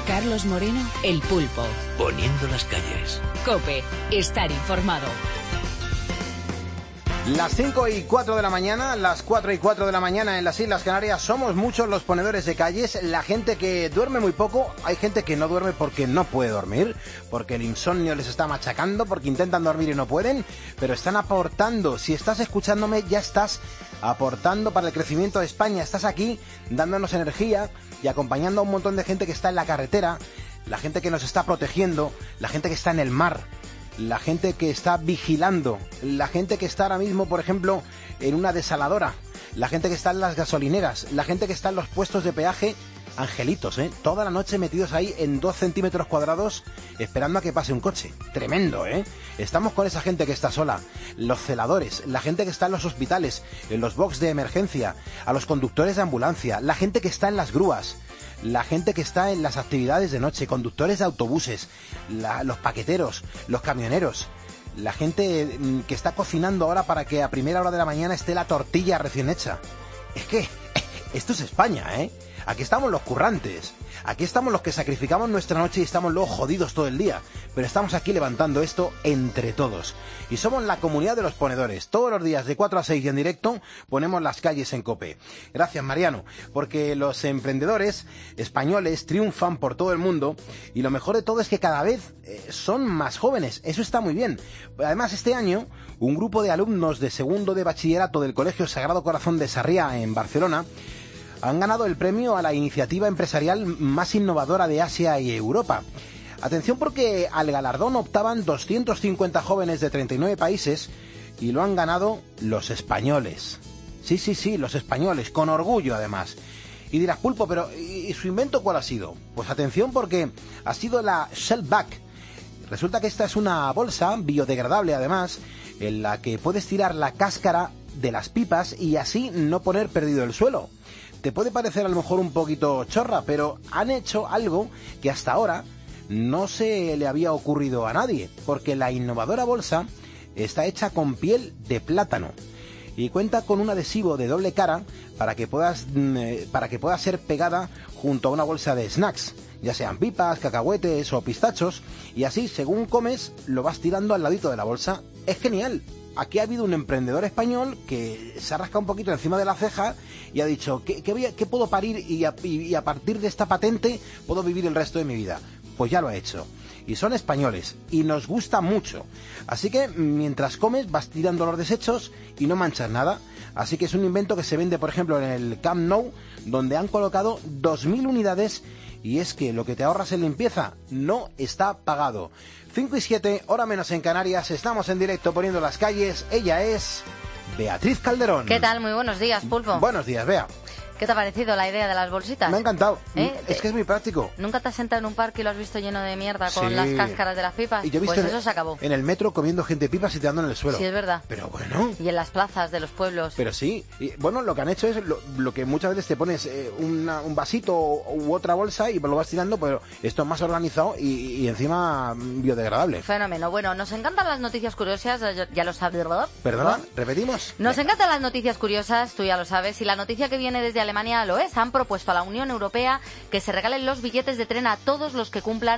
Carlos Moreno, El Pulpo. Poniendo las calles. COPE, estar informado. Las 5:04 de la mañana, las 4:04 de la mañana en las Islas Canarias. Somos muchos los ponedores de calles, la gente que duerme muy poco. Hay gente que no duerme porque no puede dormir, porque el insomnio les está machacando, porque intentan dormir y no pueden, pero están aportando. Si estás escuchándome, ya estás aportando para el crecimiento de España. Estás aquí dándonos energía y acompañando a un montón de gente que está en la carretera, la gente que nos está protegiendo, la gente que está en el mar, la gente que está vigilando, la gente que está ahora mismo, por ejemplo, en una desaladora, la gente que está en las gasolineras, la gente que está en los puestos de peaje. Angelitos, toda la noche metidos ahí en 2 centímetros cuadrados esperando a que pase un coche. Tremendo, Estamos con esa gente que está sola, los celadores, la gente que está en los hospitales, en los box de emergencia, a los conductores de ambulancia, la gente que está en las grúas, la gente que está en las actividades de noche, conductores de autobuses, los paqueteros, los camioneros, la gente que está cocinando ahora para que a primera hora de la mañana esté la tortilla recién hecha. Es que esto es España, Aquí estamos los currantes, aquí estamos los que sacrificamos nuestra noche y estamos luego jodidos todo el día, pero estamos aquí levantando esto entre todos. Y somos la comunidad de los ponedores. Todos los días de 4 a 6 y en directo ponemos las calles en COPE. Gracias, Mariano, porque los emprendedores españoles triunfan por todo el mundo y lo mejor de todo es que cada vez son más jóvenes. Eso está muy bien. Además, este año, un grupo de alumnos de segundo de bachillerato del Colegio Sagrado Corazón de Sarriá en Barcelona han ganado el premio a la iniciativa empresarial más innovadora de Asia y Europa. Atención, porque al galardón optaban 250 jóvenes de 39 países y lo han ganado los españoles. Sí, los españoles, con orgullo además. Y dirás, Pulpo, pero ¿y su invento cuál ha sido? Pues atención, porque ha sido la Shellback. Resulta que esta es una bolsa biodegradable además, en la que puedes tirar la cáscara de las pipas y así no poner perdido el suelo. Te puede parecer a lo mejor un poquito chorra, pero han hecho algo que hasta ahora no se le había ocurrido a nadie, porque la innovadora bolsa está hecha con piel de plátano y cuenta con un adhesivo de doble cara para que pueda ser pegada junto a una bolsa de snacks, ya sean pipas, cacahuetes o pistachos, y así según comes lo vas tirando al ladito de la bolsa. Es genial. Aquí ha habido un emprendedor español que se ha rascado un poquito encima de la ceja y ha dicho, ¿qué puedo parir y a partir de esta patente puedo vivir el resto de mi vida? Pues ya lo ha hecho. Y son españoles y nos gusta mucho. Así que mientras comes vas tirando los desechos y no manchas nada. Así que es un invento que se vende, por ejemplo, en el Camp Nou, donde han colocado 2.000 unidades. Y es que lo que te ahorras en limpieza no está pagado. 5:07, hora menos en Canarias. Estamos en directo poniendo las calles. Ella es Beatriz Calderón. ¿Qué tal? Muy buenos días, Pulpo. Buenos días, Bea. ¿Qué te ha parecido la idea de las bolsitas? Me ha encantado. Es que es muy práctico. ¿Nunca te has sentado en un parque y lo has visto lleno de mierda con las cáscaras de las pipas? Y yo he visto pues eso se acabó. En el metro comiendo gente pipas y tirando en el suelo. Sí, es verdad. Pero bueno. Y en las plazas de los pueblos. Pero sí. Y, bueno, lo que han hecho es lo que muchas veces te pones un vasito u otra bolsa y lo vas tirando, pero esto es más organizado y encima biodegradable. Fenómeno. Bueno, nos encantan las noticias curiosas, ya lo sabes, ¿verdad? ¿Perdona? ¿Repetimos? Nos encantan las noticias curiosas, tú ya lo sabes, y la noticia que viene desde Alemania lo es. Han propuesto a la Unión Europea que se regalen los billetes de tren a todos los que cumplan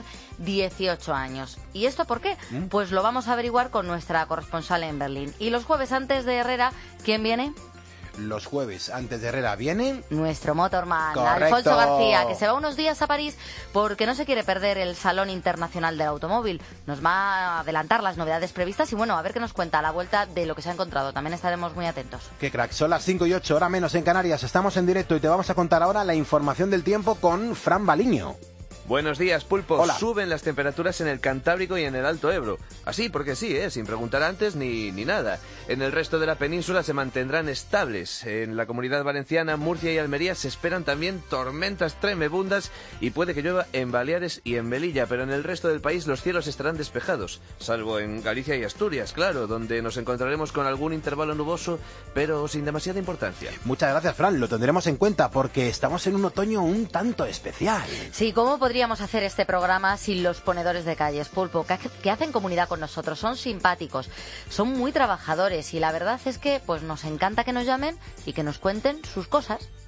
18 años. ¿Y esto por qué? Pues lo vamos a averiguar con nuestra corresponsal en Berlín. Y los jueves antes de Herrera, ¿quién viene? Los jueves antes de Herrera vienen... nuestro motorman, Correcto. Alfonso García, que se va unos días a París porque no se quiere perder el Salón Internacional del Automóvil. Nos va a adelantar las novedades previstas y bueno, a ver qué nos cuenta a la vuelta de lo que se ha encontrado. También estaremos muy atentos. Qué crack, son las 5:08, hora menos en Canarias. Estamos en directo y te vamos a contar ahora la información del tiempo con Fran Baliño. Buenos días, Pulpo. Hola. Suben las temperaturas en el Cantábrico y en el Alto Ebro. Así, porque sí, sin preguntar antes ni nada. En el resto de la península se mantendrán estables. En la Comunidad Valenciana, Murcia y Almería se esperan también tormentas tremebundas y puede que llueva en Baleares y en Melilla, pero en el resto del país los cielos estarán despejados, salvo en Galicia y Asturias, claro, donde nos encontraremos con algún intervalo nuboso, pero sin demasiada importancia. Muchas gracias, Fran, lo tendremos en cuenta porque estamos en un otoño un tanto especial. Sí, ¿cómo podríamos hacer este programa sin los ponedores de calles, Pulpo? Que hacen comunidad con nosotros, son simpáticos, son muy trabajadores y la verdad es que pues nos encanta que nos llamen y que nos cuenten sus cosas.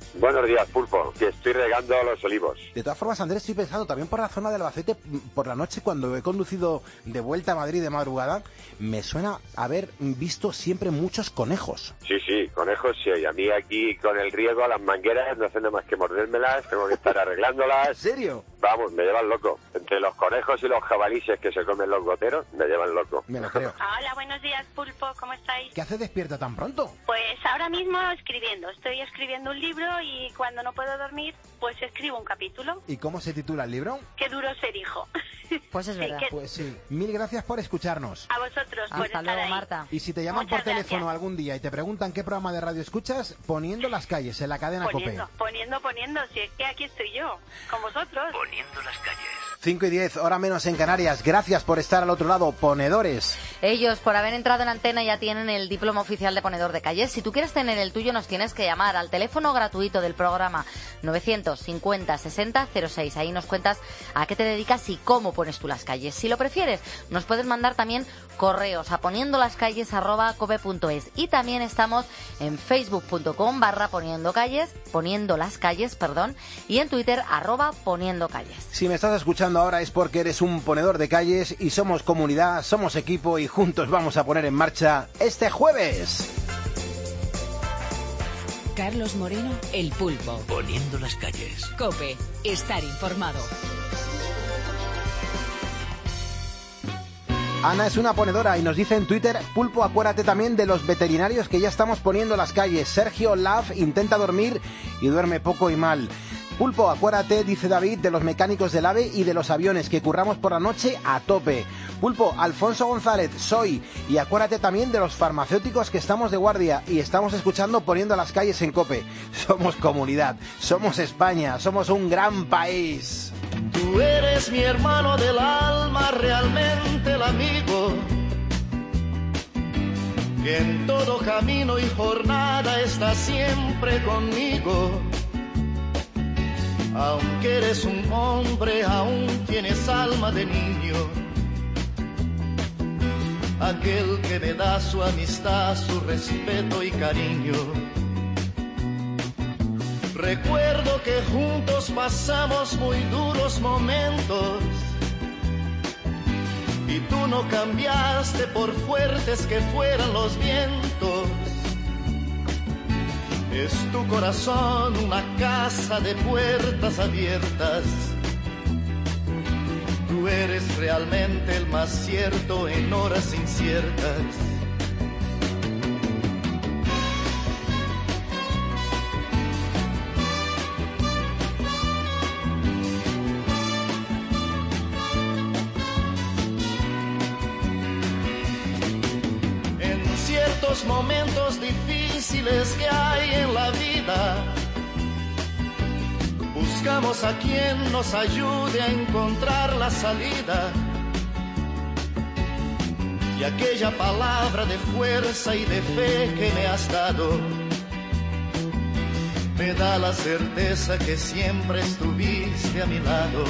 Buenos días, Pulpo, que estoy regando los olivos. De todas formas, Andrés, estoy pensando también por la zona de Albacete, por la noche cuando he conducido de vuelta a Madrid de madrugada, me suena haber visto siempre muchos conejos. Sí, conejos sí. Y a mí aquí con el riego, las mangueras, no hacen nada más que mordérmelas, tengo que estar arreglándolas. ¿En serio? Vamos, me llevan loco. Entre los conejos y los jabalíes que se comen los goteros, me llevan loco. Me lo creo. Hola, buenos días, Pulpo, ¿cómo estáis? ¿Qué hace despierta tan pronto? Pues ahora mismo escribiendo. Estoy escribiendo un libro y cuando no puedo dormir, pues escribo un capítulo. ¿Y cómo se titula el libro? Qué duro ser hijo. Pues es verdad. Pues sí. Mil gracias por escucharnos. A vosotros por Hasta estar luego, ahí. Marta. Y si te llaman Muchas por teléfono gracias. algún día y te preguntan qué programa de radio escuchas, Poniendo las calles en la cadena COPE. Poniendo, si es que aquí estoy yo, con vosotros. Poniendo las calles. 5:10, hora menos en Canarias. Gracias por estar al otro lado, ponedores. Ellos, por haber entrado en antena, ya tienen el diploma oficial de ponedor de calles. Si tú quieres tener el tuyo, nos tienes que llamar al teléfono gratuito del programa 950 60 06. Ahí nos cuentas a qué te dedicas y cómo pones tú las calles. Si lo prefieres, nos puedes mandar también correos a poniendolascalles@cope.es. Y también estamos en facebook.com/poniendo las calles, y en Twitter @poniendo calles. Si me estás escuchando ahora es porque eres un ponedor de calles y somos comunidad, somos equipo y juntos vamos a poner en marcha este jueves. Carlos Moreno, El Pulpo. Poniendo las calles. COPE. Estar informado. Ana es una ponedora y nos dice en Twitter: Pulpo, acuérdate también de los veterinarios que ya estamos poniendo las calles. Sergio Love intenta dormir y duerme poco y mal. Pulpo, acuérdate, dice David, de los mecánicos del AVE y de los aviones, que curramos por la noche a tope. Pulpo, Alfonso González, soy. Y acuérdate también de los farmacéuticos que estamos de guardia y estamos escuchando Poniendo las calles en COPE. Somos comunidad, somos España, somos un gran país. Tú eres mi hermano del alma, realmente el amigo, que en todo camino y jornada está siempre conmigo. Aunque eres un hombre, aún tienes alma de niño. Aquel que me da su amistad, su respeto y cariño. Recuerdo que juntos pasamos muy duros momentos y tú no cambiaste por fuertes que fueran los vientos. Es tu corazón una casa de puertas abiertas. Tú eres realmente el más cierto en horas inciertas. En ciertos momentos difíciles que hay en la vida, buscamos a quien nos ayude a encontrar la salida. Y aquella palabra de fuerza y de fe que me has dado me da la certeza que siempre estuviste a mi lado.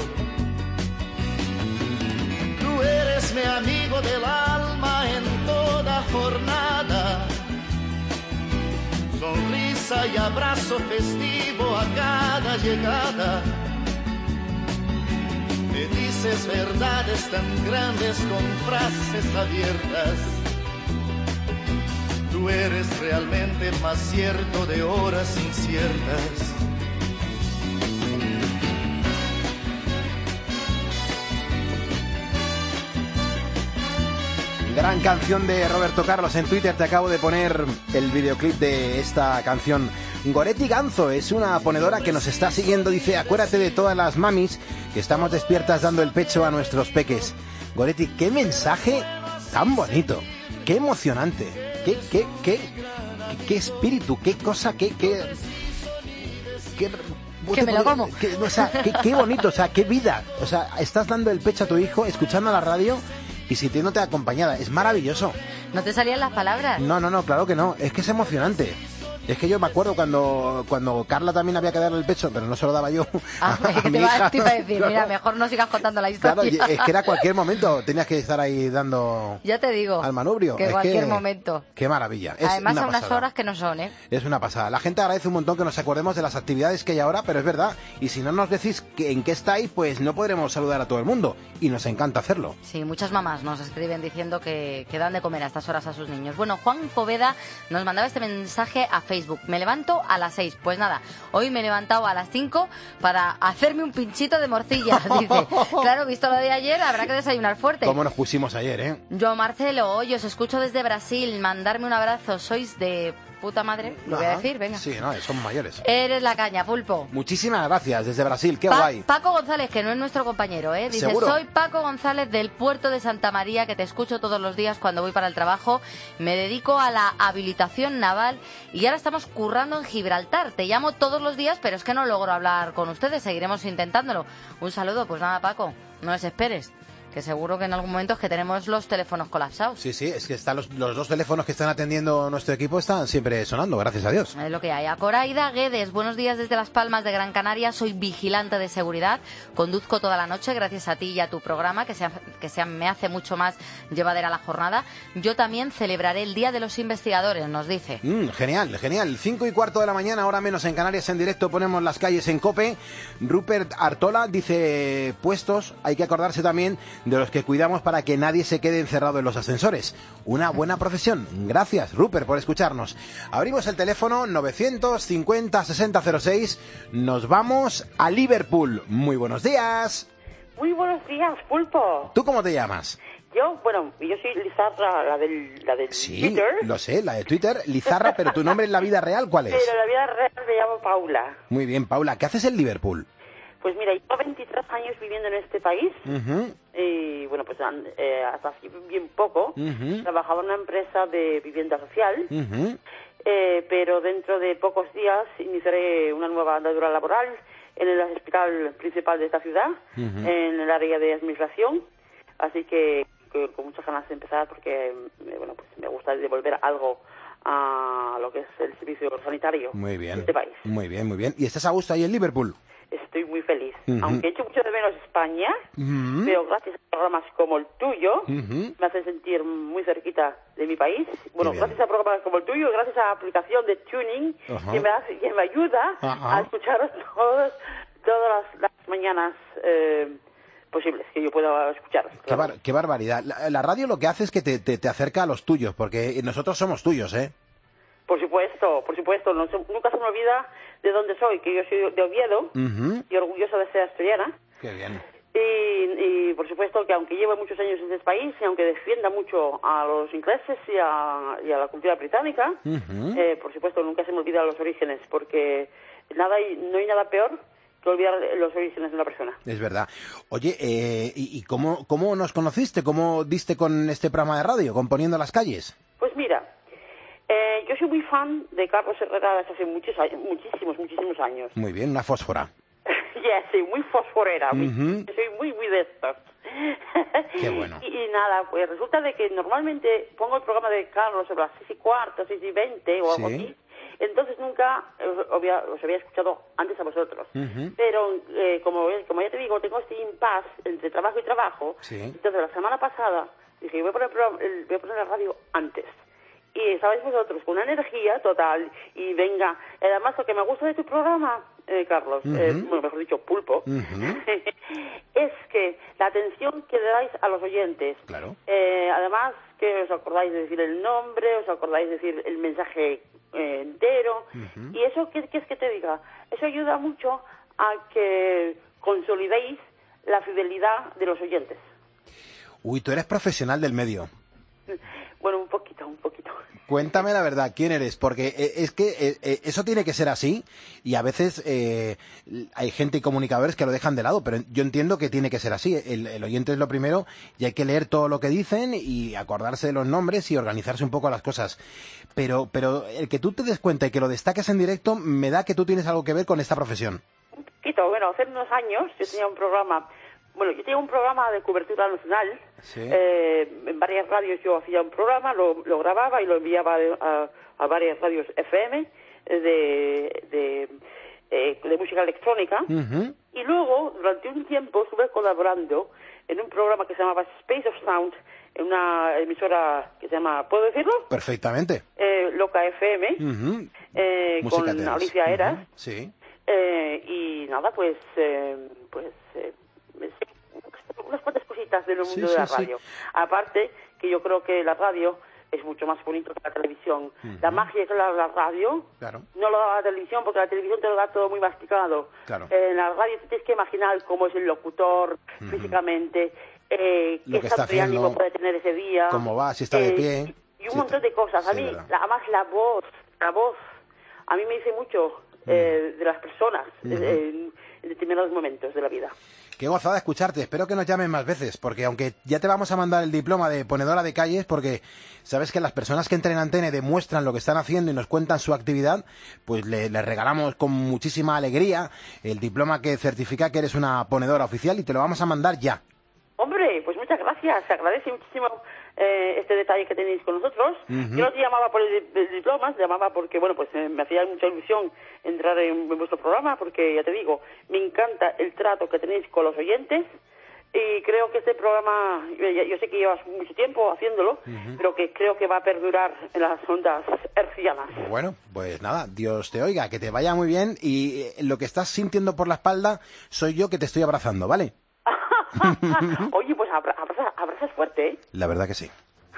Tú eres mi amigo del alma en toda jornada. Sonrisa y abrazo festivo a cada llegada. Me dices verdades tan grandes con frases abiertas. Tú eres realmente el más cierto de horas inciertas. Gran canción de Roberto Carlos. En Twitter te acabo de poner el videoclip de esta canción. Goretti Ganzo es una ponedora que nos está siguiendo. Dice: acuérdate de todas las mamis que estamos despiertas dando el pecho a nuestros peques. Goretti, qué mensaje tan bonito, qué emocionante, qué espíritu, qué cosa, qué me lo como. O sea, qué bonito, o sea, qué vida. O sea, estás dando el pecho a tu hijo, escuchando la radio y sintiéndote acompañada. Es maravilloso. ¿No te salían las palabras? No, claro que no. Es que es emocionante. Es que yo me acuerdo cuando Carla también había que darle el pecho, pero no se lo daba yo a que mi te hija. iba a decir, mira, mejor no sigas contando la historia. Claro, es que era cualquier momento, tenías que estar ahí dando ya te digo, al manubrio. que cualquier momento. Qué maravilla. Es Además una a unas pasada. horas que no son, ¿eh? Es una pasada. La gente agradece un montón que nos acordemos de las actividades que hay ahora, pero es verdad. Y si no nos decís en qué estáis, pues no podremos saludar a todo el mundo. Y nos encanta hacerlo. Sí, muchas mamás nos escriben diciendo que dan de comer a estas horas a sus niños. Bueno, Juan Poveda nos mandaba este mensaje a Facebook. Me levanto a las 6. Pues nada, hoy me he levantado a las 5 para hacerme un pinchito de morcilla. Dice, claro, visto lo de ayer, habrá que desayunar fuerte. ¿Cómo nos pusimos ayer, eh? Yo, Marcelo, hoy os escucho desde Brasil. Mandarme un abrazo. Sois de puta madre, lo voy a decir, venga. Sí, no, son mayores. Eres la caña, Pulpo. Muchísimas gracias, desde Brasil, qué guay. Paco González, que no es nuestro compañero, ¿eh? Dice, ¿Seguro? soy Paco González del puerto de Santa María, que te escucho todos los días cuando voy para el trabajo. Me dedico a la habilitación naval y ahora estamos currando en Gibraltar. Te llamo todos los días, pero es que no logro hablar con ustedes. Seguiremos intentándolo. Un saludo, pues nada, Paco, no desesperes. Que seguro que en algún momento es que tenemos los teléfonos colapsados. Sí, es que están los dos teléfonos que están atendiendo nuestro equipo están siempre sonando, gracias a Dios. Es lo que hay. A Coraida Guedes, buenos días desde Las Palmas de Gran Canaria. Soy vigilante de seguridad. Conduzco toda la noche gracias a ti y a tu programa, me hace mucho más llevadera la jornada. Yo también celebraré el Día de los Investigadores, nos dice. Genial. 5:15 de la mañana, hora menos en Canarias, en directo ponemos las calles en COPE. Rupert Artola dice, puestos, hay que acordarse también de los que cuidamos para que nadie se quede encerrado en los ascensores. Una buena profesión. Gracias, Rupert, por escucharnos. Abrimos el teléfono 950-6006. Nos vamos a Liverpool. Muy buenos días. Muy buenos días, Pulpo. ¿Tú cómo te llamas? Yo soy Lizarra, la del Sí, Twitter. lo sé, la de Twitter, Lizarra, pero tu nombre en la vida real, ¿cuál es? Pero en la vida real me llamo Paula. Muy bien, Paula, ¿qué haces en Liverpool? Pues mira, llevo 23 años viviendo en este país. Y bueno, pues hasta así bien poco. Trabajaba en una empresa de vivienda social. Pero dentro de pocos días iniciaré una nueva andadura laboral en el hospital principal de esta ciudad, en el área de administración. Así que con muchas ganas de empezar porque bueno, pues me gusta devolver algo a lo que es el servicio sanitario de este país. Muy bien. ¿Y estás a gusto ahí en Liverpool? Estoy muy feliz. Aunque echo mucho de menos España, pero gracias a programas como el tuyo, me hacen sentir muy cerquita de mi país. Bueno, gracias a programas como el tuyo, gracias a la aplicación de Tuning, que me ayuda a escucharos todas las mañanas posibles que yo pueda escucharos. Claro. Qué barbaridad. La radio lo que hace es que te acerca a los tuyos, porque nosotros somos tuyos, ¿eh? Por supuesto. Nunca se me olvida de dónde soy, que yo soy de Oviedo y orgullosa de ser asturiana. Qué bien. Y por supuesto que aunque llevo muchos años en este país y aunque defienda mucho a los ingleses y a la cultura británica, por supuesto nunca se me olvida los orígenes, porque no hay nada peor que olvidar los orígenes de una persona. Es verdad. Oye, ¿y cómo nos conociste? ¿Cómo diste con este programa de radio, Componiendo las Calles? Pues mira, yo soy muy fan de Carlos Herrera desde hace muchísimos años. Muy bien, una fósfora. Sí, muy fosforera. Soy muy de estos. Qué bueno. Y nada, pues resulta de que normalmente pongo el programa de Carlos sobre las 6:15, 6:20 o algo así. Entonces nunca os había escuchado antes a vosotros. Pero como ya te digo, tengo este impasse entre trabajo y trabajo. Entonces la semana pasada dije, voy a poner la radio antes. Y sabéis vosotros, con una energía total, y venga, además lo que me gusta de tu programa, Carlos, bueno, mejor dicho, Pulpo, es que la atención que le dais a los oyentes, además que os acordáis de decir el nombre, os acordáis de decir el mensaje entero, y eso, ¿qué es que te diga? Eso ayuda mucho a que consolidéis la fidelidad de los oyentes. Uy, tú eres profesional del medio. Bueno, un poquito. Cuéntame la verdad, ¿quién eres? Porque es que eso tiene que ser así y a veces hay gente y comunicadores que lo dejan de lado, pero yo entiendo que tiene que ser así. El oyente es lo primero y hay que leer todo lo que dicen y acordarse de los nombres y organizarse un poco las cosas. Pero el que tú te des cuenta y que lo destaques en directo me da que tú tienes algo que ver con esta profesión. Un poquito. Bueno, hace unos años yo tenía un programa de cobertura nacional. En varias radios yo hacía un programa, lo grababa y lo enviaba a varias radios FM de música electrónica. Y luego, durante un tiempo, estuve colaborando en un programa que se llamaba Space of Sound, en una emisora que se llama, ¿puedo decirlo? Perfectamente. Loca FM, con Alicia Eras. Sí. Y nada, pues unas cuantas cositas del mundo de la radio. Aparte, que yo creo que la radio es mucho más bonito que la televisión. La magia que la radio no lo da la televisión, porque la televisión te lo da todo muy masticado. En la radio tienes que imaginar cómo es el locutor físicamente, qué estado de ánimo puede tener ese día, cómo va, si está de pie, y un montón de cosas. A mí, además, la voz, a mí me dice mucho de las personas en determinados momentos de la vida. Qué gozada escucharte. Espero que nos llamen más veces, porque aunque ya te vamos a mandar el diploma de ponedora de calles, porque sabes que las personas que entren en Antena demuestran lo que están haciendo y nos cuentan su actividad, pues les regalamos con muchísima alegría el diploma que certifica que eres una ponedora oficial y te lo vamos a mandar ya. Hombre, pues muchas gracias. Se agradece muchísimo este detalle que tenéis con nosotros. Yo no te llamaba por el diploma, te llamaba porque, bueno, pues me hacía mucha ilusión entrar en vuestro programa, porque, ya te digo, me encanta el trato que tenéis con los oyentes, y creo que este programa, yo sé que llevas mucho tiempo haciéndolo, pero que creo que va a perdurar en las ondas hercianas. Bueno, pues nada, Dios te oiga, que te vaya muy bien, y lo que estás sintiendo por la espalda soy yo que te estoy abrazando, ¿vale? Oye, pues abrazas fuerte, ¿eh? La verdad que sí.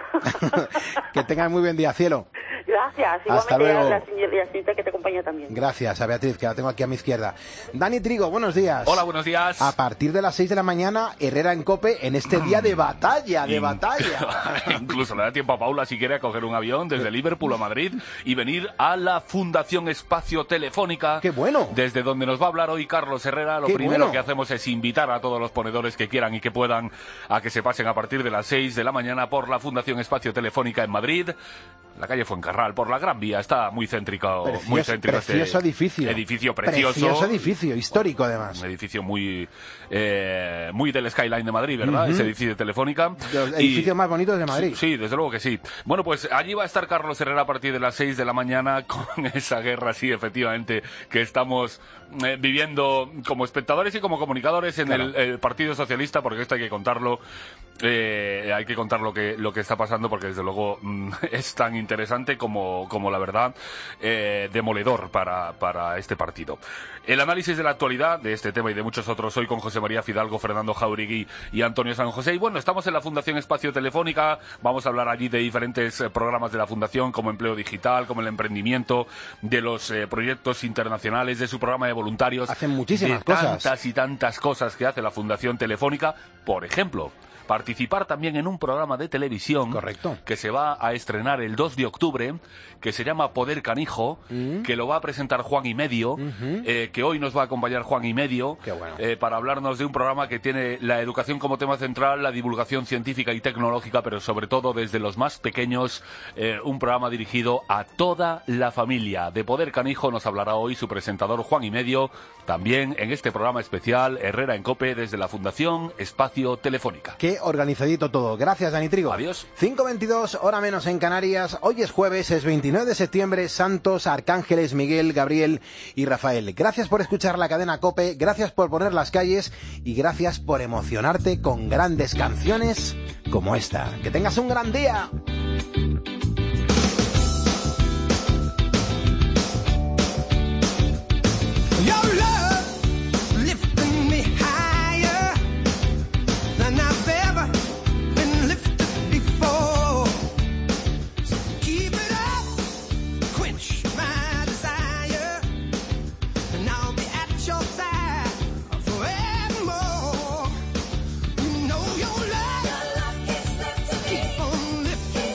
Que tengas muy buen día, cielo. Gracias. Hasta igualmente luego. a la señorita que te acompaña también. Gracias a Beatriz, que la tengo aquí a mi izquierda. Dani Trigo, buenos días. Hola, buenos días. A partir de las 6 de la mañana, Herrera en COPE, en este día de batalla, Incluso le da tiempo a Paula, si quiere, a coger un avión desde Liverpool a Madrid y venir a la Fundación Espacio Telefónica. ¡Qué bueno! Desde donde nos va a hablar hoy Carlos Herrera. Lo primero que hacemos es invitar a todos los ponedores que quieran y que puedan a que se pasen a partir de las 6 de la mañana por la Fundación Espacio Telefónica en Madrid, la calle Fuencarral, por la Gran Vía. Está muy céntrico. Precioso edificio. Edificio precioso. Precioso edificio, histórico además. Un edificio muy del skyline de Madrid, ¿verdad? Ese edificio de Telefónica. Los edificios más bonitos de Madrid. Sí, desde luego que sí. Bueno, pues allí va a estar Carlos Herrera a partir de las 6 de la mañana con esa guerra, sí, efectivamente, que estamos viviendo como espectadores y como comunicadores en el Partido Socialista, porque esto hay que contarlo. Hay que contar lo que está pasando, porque desde luego es tan interesante como la verdad demoledor para este partido. El análisis de la actualidad de este tema y de muchos otros hoy con José María Fidalgo, Fernando Jauregui y Antonio San José. Y bueno, estamos en la Fundación Espacio Telefónica. Vamos a hablar allí de diferentes programas de la Fundación, como empleo digital, como el emprendimiento, de los proyectos internacionales, de su programa de voluntarios. Hacen muchísimas cosas. Tantas y tantas cosas que hace la Fundación Telefónica. Por ejemplo, participar también en un programa de televisión que se va a estrenar el 2 de octubre, que se llama Poder Canijo, que lo va a presentar Juan y Medio, que hoy nos va a acompañar Juan y Medio, para hablarnos de un programa que tiene la educación como tema central, la divulgación científica y tecnológica, pero sobre todo desde los más pequeños, un programa dirigido a toda la familia. De Poder Canijo nos hablará hoy su presentador Juan y Medio, también en este programa especial Herrera en COPE desde la Fundación Espacio Telefónica. Qué organizadito todo. Gracias, Dani Trigo. Adiós. 5:22, hora menos en Canarias. Hoy es jueves, es 29 de septiembre. Santos, Arcángeles, Miguel, Gabriel y Rafael. Gracias por escuchar la cadena COPE, gracias por poner las calles y gracias por emocionarte con grandes canciones como esta. Que tengas un gran día. Your love keeps lifting me.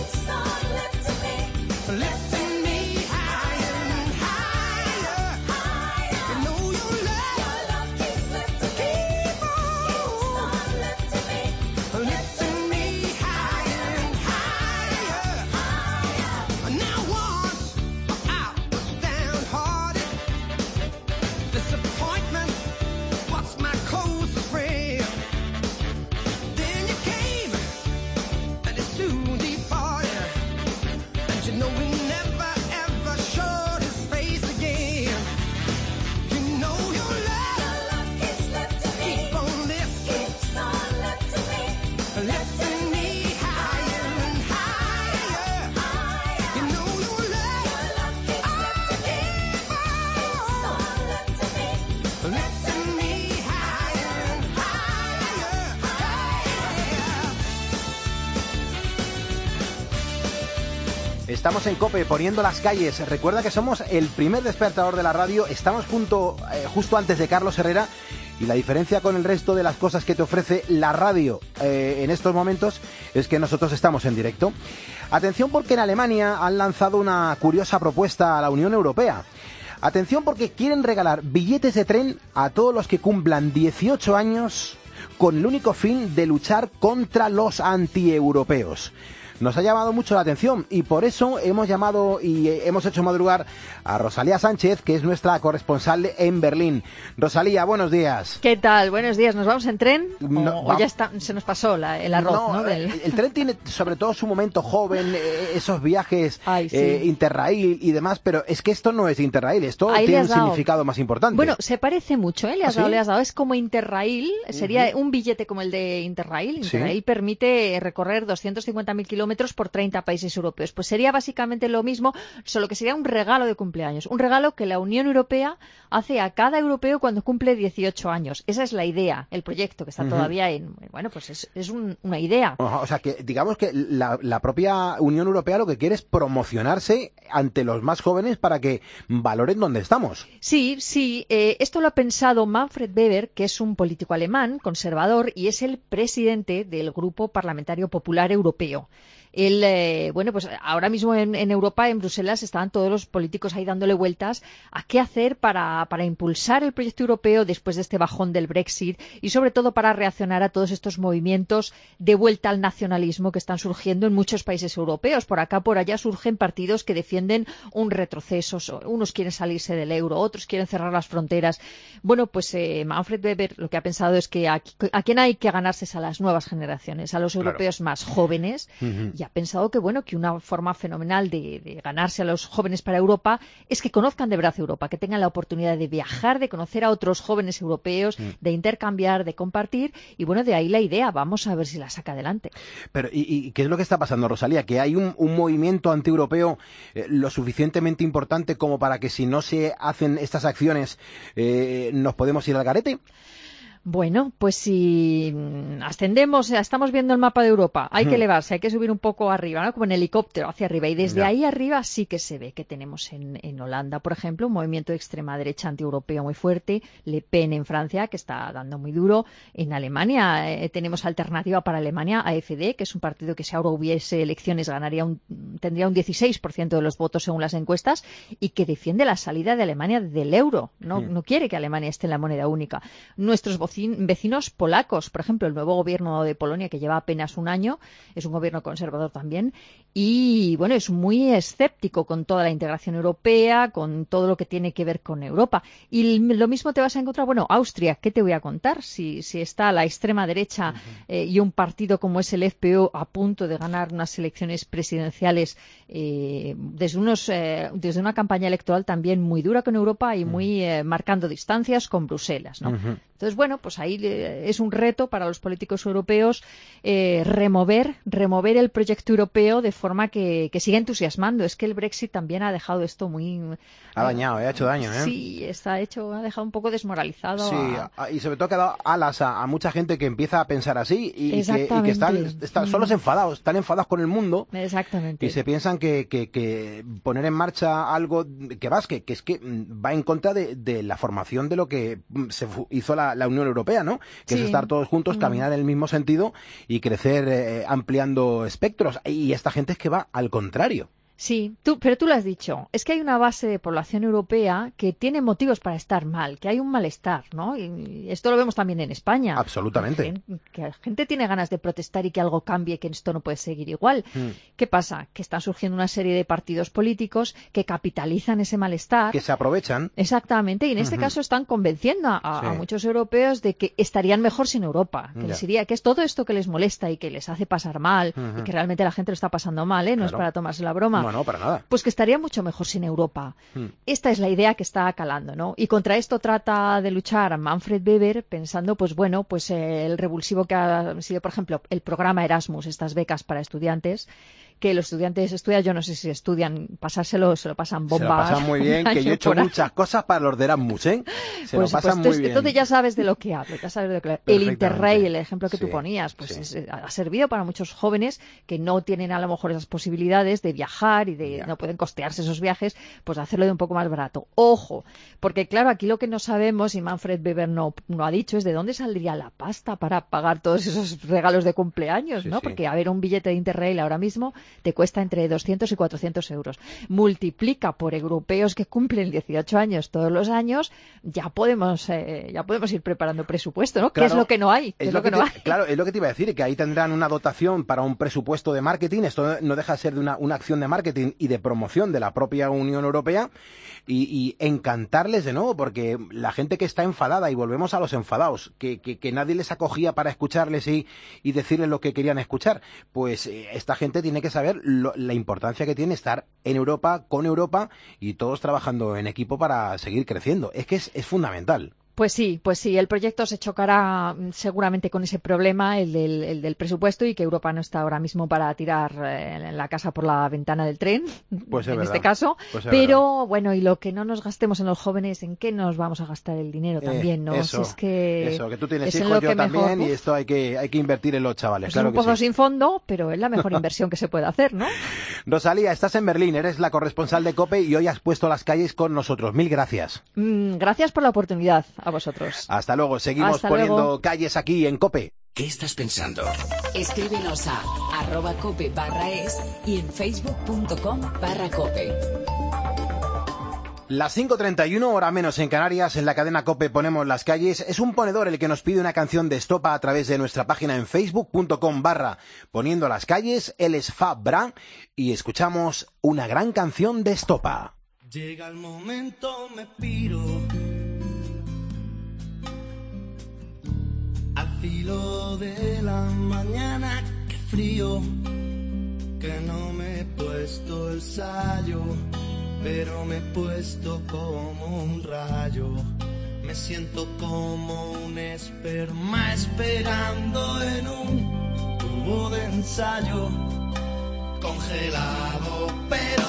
Estamos en COPE, poniendo las calles. Recuerda que somos el primer despertador de la radio. Estamos justo antes de Carlos Herrera. Y la diferencia con el resto de las cosas que te ofrece la radio en estos momentos es que nosotros estamos en directo. Atención, porque en Alemania han lanzado una curiosa propuesta a la Unión Europea. Atención, porque quieren regalar billetes de tren a todos los que cumplan 18 años con el único fin de luchar contra los antieuropeos. Nos ha llamado mucho la atención y por eso hemos llamado y hemos hecho madrugar a Rosalía Sánchez, que es nuestra corresponsal en Berlín. Rosalía, buenos días. ¿Qué tal? Buenos días. ¿Nos vamos en tren? ¿O ya está, se nos pasó el arroz? ¿No? El tren tiene sobre todo su momento joven, esos viajes Interrail y demás, pero es que esto no es Interrail, esto tiene un significado más importante. Bueno, se parece mucho, ¿eh? Le has dado. Es como Interrail, sería un billete como el de Interrail. Interrail permite recorrer 250.000 kilómetros por 30 países europeos. Pues sería básicamente lo mismo, solo que sería un regalo de cumpleaños. Un regalo que la Unión Europea hace a cada europeo cuando cumple 18 años. Esa es la idea, el proyecto, que está todavía en... Bueno, pues es una idea. O sea, que digamos que la propia Unión Europea lo que quiere es promocionarse ante los más jóvenes para que valoren dónde estamos. Sí. Esto lo ha pensado Manfred Weber, que es un político alemán, conservador, y es el presidente del Grupo Parlamentario Popular Europeo. Él, pues ahora mismo en Europa, en Bruselas, estaban todos los políticos ahí dándole vueltas a qué hacer para impulsar el proyecto europeo después de este bajón del Brexit y sobre todo para reaccionar a todos estos movimientos de vuelta al nacionalismo que están surgiendo en muchos países europeos. Por acá, por allá surgen partidos que defienden un retroceso. Unos quieren salirse del euro, otros quieren cerrar las fronteras. Bueno, pues Manfred Weber lo que ha pensado es que a quien hay que ganarse es a las nuevas generaciones, a los europeos más jóvenes. Y ha pensado que una forma fenomenal de ganarse a los jóvenes para Europa es que conozcan de verdad Europa, que tengan la oportunidad de viajar, de conocer a otros jóvenes europeos, de intercambiar, de compartir, y bueno, de ahí la idea. Vamos a ver si la saca adelante. Pero, ¿y qué es lo que está pasando, Rosalía? ¿Que hay un movimiento antieuropeo lo suficientemente importante como para que si no se hacen estas acciones nos podemos ir al garete? Bueno, pues si ascendemos, estamos viendo el mapa de Europa, hay que elevarse, hay que subir un poco arriba, ¿no? Como en helicóptero hacia arriba, y desde ahí arriba sí que se ve que tenemos en Holanda, por ejemplo, un movimiento de extrema derecha antieuropeo muy fuerte, Le Pen en Francia, que está dando muy duro. En Alemania tenemos Alternativa para Alemania, AfD, que es un partido que si ahora hubiese elecciones tendría un 16% de los votos según las encuestas, y que defiende la salida de Alemania del euro, no quiere que Alemania esté en la moneda única. Nuestros vecinos polacos, por ejemplo, el nuevo gobierno de Polonia, que lleva apenas un año, es un gobierno conservador también, y bueno, es muy escéptico con toda la integración europea, con todo lo que tiene que ver con Europa. Y lo mismo te vas a encontrar, Austria, ¿qué te voy a contar? Si está la extrema derecha y un partido como es el FPÖ a punto de ganar unas elecciones presidenciales desde una campaña electoral también muy dura con Europa y muy marcando distancias con Bruselas, ¿no? Entonces, bueno, pues ahí es un reto para los políticos europeos remover el proyecto europeo de forma que siga entusiasmando. Es que el Brexit también ha dejado esto muy... Ha dañado, ha hecho daño, ¿eh? Sí, ha dejado un poco desmoralizado. Sí, y sobre todo ha dado alas a mucha gente que empieza a pensar así y que están solos enfadados, están enfadados con el mundo. Exactamente. Y se piensan que poner en marcha algo que es que va en contra de la formación de lo que se hizo la Unión Europea, ¿no? Que es estar todos juntos, caminar en el mismo sentido y crecer ampliando espectros. Y esta gente es que va al contrario. Sí, pero tú lo has dicho. Es que hay una base de población europea que tiene motivos para estar mal, que hay un malestar, ¿no? Y esto lo vemos también en España. Absolutamente. Que la gente tiene ganas de protestar y que algo cambie, que esto no puede seguir igual. ¿Qué pasa? Que están surgiendo una serie de partidos políticos que capitalizan ese malestar. Que se aprovechan. Exactamente. Y en este caso están convenciendo a muchos europeos de que estarían mejor sin Europa. Que les diría que es todo esto que les molesta y que les hace pasar mal y que realmente la gente lo está pasando mal, ¿eh? No es para tomarse la broma. No, para nada. Pues que estaría mucho mejor sin Europa. Esta es la idea que está calando, ¿no? Y contra esto trata de luchar Manfred Weber pensando, el revulsivo que ha sido, por ejemplo, el programa Erasmus, estas becas para estudiantes, que los estudiantes estudian, yo no sé si estudian, pasárselo, se lo pasan bomba. Se lo pasan muy bien, que yo he hecho muchas cosas para los de Erasmus, ¿eh? Se lo pasan muy bien. Entonces ya sabes de lo que hablo, El Interrail, el ejemplo que tú ponías, pues ha servido para muchos jóvenes que no tienen a lo mejor esas posibilidades de viajar y no pueden costearse esos viajes, pues hacerlo de un poco más barato. Ojo, porque claro, aquí lo que no sabemos, y Manfred Weber no ha dicho, es de dónde saldría la pasta para pagar todos esos regalos de cumpleaños, ¿no? Porque a ver, un billete de Interrail ahora mismo te cuesta entre 200 y 400 euros. Multiplica por europeos que cumplen 18 años todos los años, ya podemos ir preparando presupuesto, ¿no? Claro, ¿qué es lo que no hay? Claro, es lo que te iba a decir, que ahí tendrán una dotación para un presupuesto de marketing. Esto no deja de ser de una acción de marketing y de promoción de la propia Unión Europea, y encantarles de nuevo, porque la gente que está enfadada, y volvemos a los enfadados, que nadie les acogía para escucharles y decirles lo que querían escuchar, pues esta gente tiene que saber la importancia que tiene estar en Europa, con Europa, y todos trabajando en equipo para seguir creciendo. Es que es fundamental. Pues sí, el proyecto se chocará seguramente con ese problema, el del presupuesto, y que Europa no está ahora mismo para tirar la casa por la ventana del tren, pues en este caso. Pero bueno, y lo que no nos gastemos en los jóvenes, ¿en qué nos vamos a gastar el dinero también, no? Eso, que tú tienes hijos, yo también, y esto hay que invertir en los chavales, claro que sí. Es un pozo sin fondo, pero es la mejor inversión que se puede hacer, ¿no? Rosalía, estás en Berlín, eres la corresponsal de COPE y hoy has puesto las calles con nosotros. Mil gracias. Gracias por la oportunidad. A vosotros. Hasta luego. Seguimos poniendo calles aquí en COPE. ¿Qué estás pensando? Escríbenos a @cope/es y en facebook.com/cope. Las 5:31, hora menos en Canarias, en la cadena COPE ponemos las calles. Es un ponedor el que nos pide una canción de Estopa a través de nuestra página en facebook.com/poniendo las calles. Él es Fab Bra y escuchamos una gran canción de Estopa. Llega el momento, me piro al filo de la mañana, qué frío, que no me he puesto el sayo, pero me he puesto como un rayo. Me siento como un esperma esperando en un tubo de ensayo, congelado pero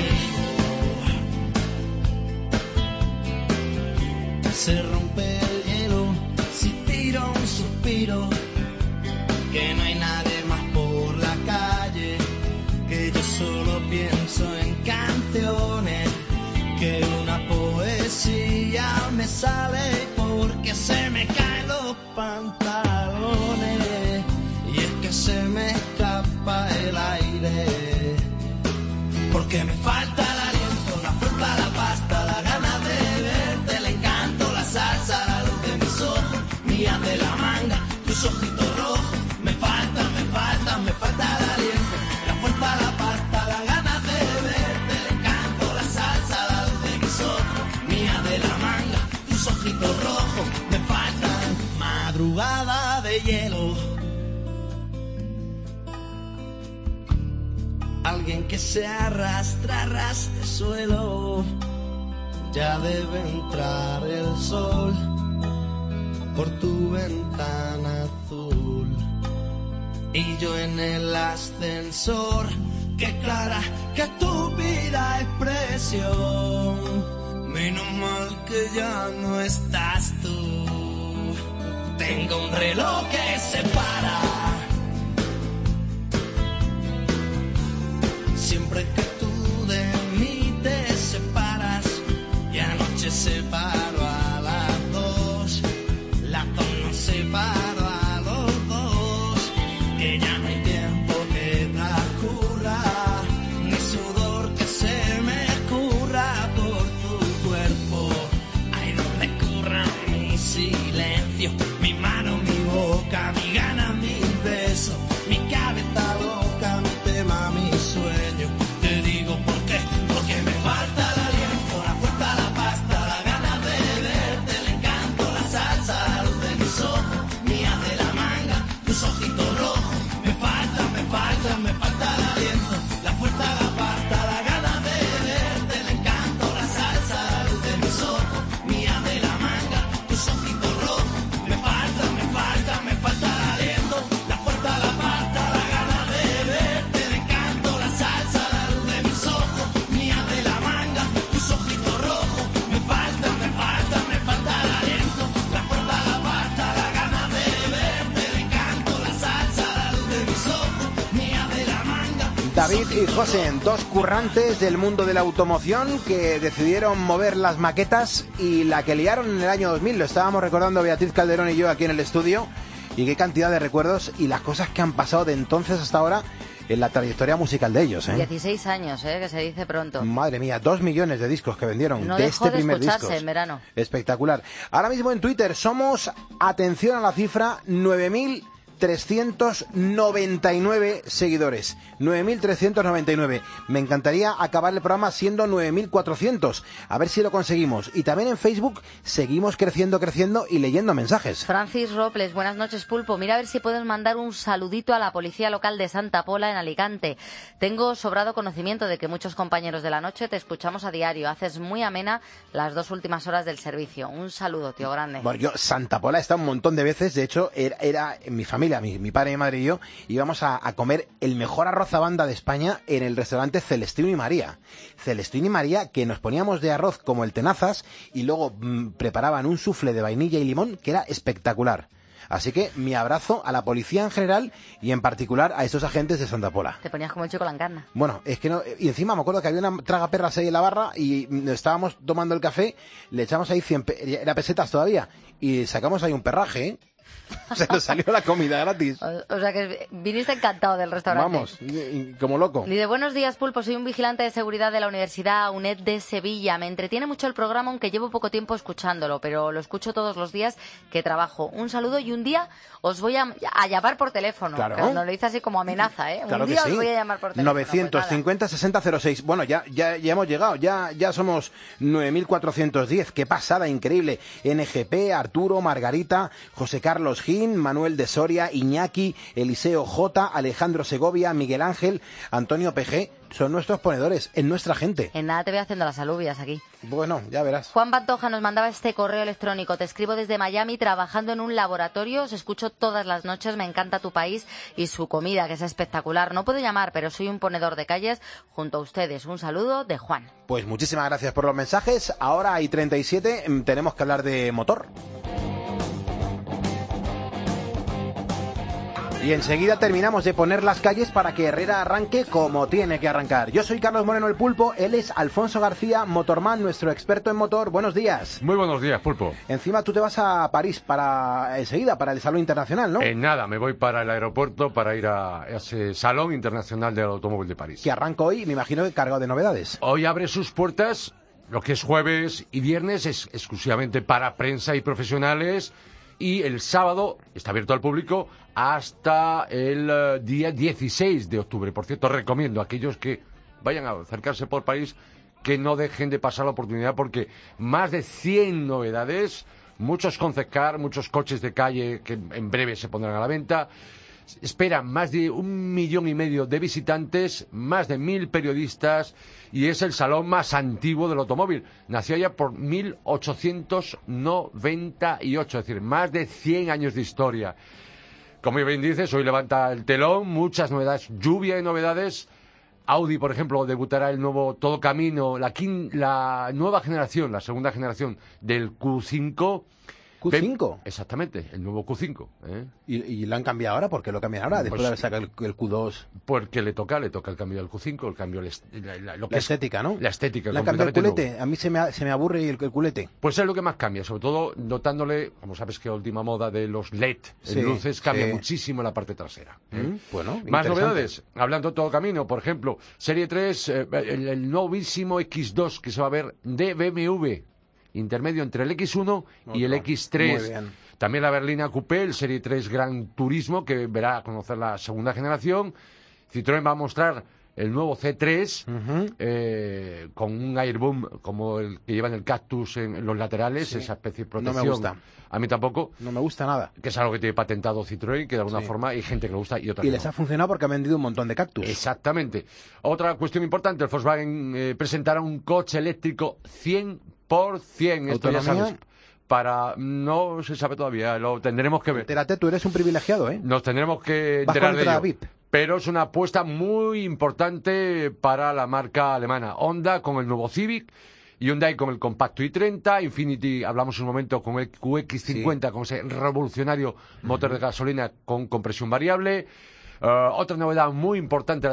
vivo. Se rompe el hielo si tiro un suspiro, que no hay nadie más por la calle, que yo solo pienso en canciones, que una poesía me sale porque se me caen los pantalones, y es que se me escapa el aire, porque me falta el aliento, la fruta, la pasta, la gana de verte, el encanto, la salsa, la luz de mis ojos, mía de la manga, tus ojitos rojos, me falta el aliento, la fuerza, la pasta, la gana de verte, el encanto, la salsa, la luz de mis ojos, mía de la manga, tus ojitos rojos, me faltan. Madrugada de hielo, alguien que se arrastra de suelo, ya debe entrar el sol por tu ventana azul, y yo en el ascensor, qué clara, qué estúpida expresión, menos mal que ya no estás tú, tengo un reloj que se para, siempre que tú de mí te separas, y anoche separo a las 2, las 2 nos separo a los dos, que ya no hay tiempo que transcurra, ni sudor que se me escurra por tu cuerpo, ahí donde escurra mi silencio, mi mano, mi boca, mi David y José, dos currantes del mundo de la automoción que decidieron mover las maquetas y la que liaron en el año 2000. Lo estábamos recordando Beatriz Calderón y yo aquí en el estudio. Y qué cantidad de recuerdos y las cosas que han pasado de entonces hasta ahora en la trayectoria musical de ellos. 16 años, que se dice pronto. Madre mía, 2 millones de discos que vendieron no de dejó este primer disco. En verano. Espectacular. Ahora mismo en Twitter somos, atención a la cifra, 9.399 seguidores. 9.399. Me encantaría acabar el programa siendo 9.400. A ver si lo conseguimos. Y también en Facebook seguimos creciendo y leyendo mensajes. Francis Robles, buenas noches, Pulpo. Mira a ver si puedes mandar un saludito a la policía local de Santa Pola en Alicante. Tengo sobrado conocimiento de que muchos compañeros de la noche te escuchamos a diario. Haces muy amena las 2 últimas horas del servicio. Un saludo, tío grande. Bueno, yo Santa Pola he estado un montón de veces. De hecho, era en mi familia, mi padre, mi madre y yo íbamos a comer el mejor arroz a banda de España en el restaurante Celestino y María. Celestino y María, que nos poníamos de arroz como el tenazas y luego preparaban un soufflé de vainilla y limón que era espectacular. Así que mi abrazo a la policía en general y en particular a esos agentes de Santa Pola. Te ponías como el chico lancarna. Bueno, es que no... Y encima me acuerdo que había una tragaperras ahí en la barra y estábamos tomando el café, le echamos ahí 100... Era pesetas todavía y sacamos ahí un perraje, ¿eh? Se nos salió la comida gratis. O sea que viniste encantado del restaurante. Vamos, como loco. Ni de buenos días, Pulpo. Soy un vigilante de seguridad de la Universidad UNED de Sevilla. Me entretiene mucho el programa, aunque llevo poco tiempo escuchándolo, pero lo escucho todos los días que trabajo. Un saludo y un día os voy a llamar por teléfono. Claro. Pero no lo hice así como amenaza, ¿eh? Claro un día que sí. os voy a llamar por teléfono. 950-6006. Bueno, ya hemos llegado. Ya somos 9.410. Qué pasada, increíble. NGP, Arturo, Margarita, José Carlos Gin, Manuel de Soria, Iñaki, Eliseo J, Alejandro Segovia, Miguel Ángel, Antonio PG, son nuestros ponedores, es nuestra gente. En nada te voy haciendo las alubias aquí. Bueno, ya verás. Juan Pantoja nos mandaba este correo electrónico. Te escribo desde Miami trabajando en un laboratorio. Os escucho todas las noches. Me encanta tu país y su comida, que es espectacular. No puedo llamar, pero soy un ponedor de calles junto a ustedes. Un saludo de Juan. Pues muchísimas gracias por los mensajes. Ahora hay 37, tenemos que hablar de motor. Y enseguida terminamos de poner las calles para que Herrera arranque como tiene que arrancar. Yo soy Carlos Moreno el Pulpo, él es Alfonso García, Motorman, nuestro experto en motor. Buenos días. Muy buenos días, Pulpo. Encima tú te vas a París enseguida para el Salón Internacional, ¿no? Nada, me voy para el aeropuerto para ir a ese Salón Internacional del Automóvil de París. Que arranca hoy, me imagino que cargado de novedades. Hoy abre sus puertas, lo que es jueves y viernes es exclusivamente para prensa y profesionales. Y el sábado está abierto al público hasta el día 16 de octubre. Por cierto, recomiendo a aquellos que vayan a acercarse por París que no dejen de pasar la oportunidad porque más de 100 novedades, muchos concept car, muchos coches de calle que en breve se pondrán a la venta. Esperan más de 1,5 millones de visitantes, más de 1.000 periodistas y es el salón más antiguo del automóvil. Nació ya por 1898, es decir, más de 100 años de historia. Como bien dices, hoy levanta el telón, muchas novedades, lluvia de novedades. Audi, por ejemplo, debutará el nuevo Todo Camino, la nueva generación, la segunda generación del Q5. ¿Q5? Exactamente, el nuevo Q5. ¿Y lo han cambiado ahora? ¿Por qué lo cambian ahora? Después de haber sacado el Q2. Porque le toca el cambio del Q5, el cambio la estética, ¿no? La estética. Le han cambiado el culete. Nuevo. A mí se me aburre el culete. Pues es lo que más cambia, sobre todo notándole, como sabes que la última moda de los LED en luces cambia muchísimo la parte trasera. Bueno, más novedades. Hablando de Todo Camino, por ejemplo, Serie 3, el novísimo X2 que se va a ver de BMW. Intermedio entre el X1 y el X3. Muy bien. También la berlina Coupé, el Serie 3 Gran Turismo, que verá a conocer la segunda generación. Citroën va a mostrar el nuevo C3 con un airboom como el que lleva en el Cactus en los laterales, esa especie de protección. No me gusta. A mí tampoco. No me gusta nada. Que es algo que tiene patentado Citroën, que de alguna forma hay gente que le gusta y otra que no. Y les ha funcionado porque han vendido un montón de Cactus. Exactamente. Otra cuestión importante, el Volkswagen presentará un coche eléctrico 100%. Esto ya sabes, no se sabe todavía, lo tendremos que ver. Entérate, tú eres un privilegiado, ¿eh? Nos tendremos que enterar de ello. VIP. Pero es una apuesta muy importante para la marca alemana. Honda con el nuevo Civic, Hyundai con el compacto i30, Infiniti, hablamos un momento con el QX50, con ese revolucionario motor de gasolina con compresión variable. Otra novedad muy importante, la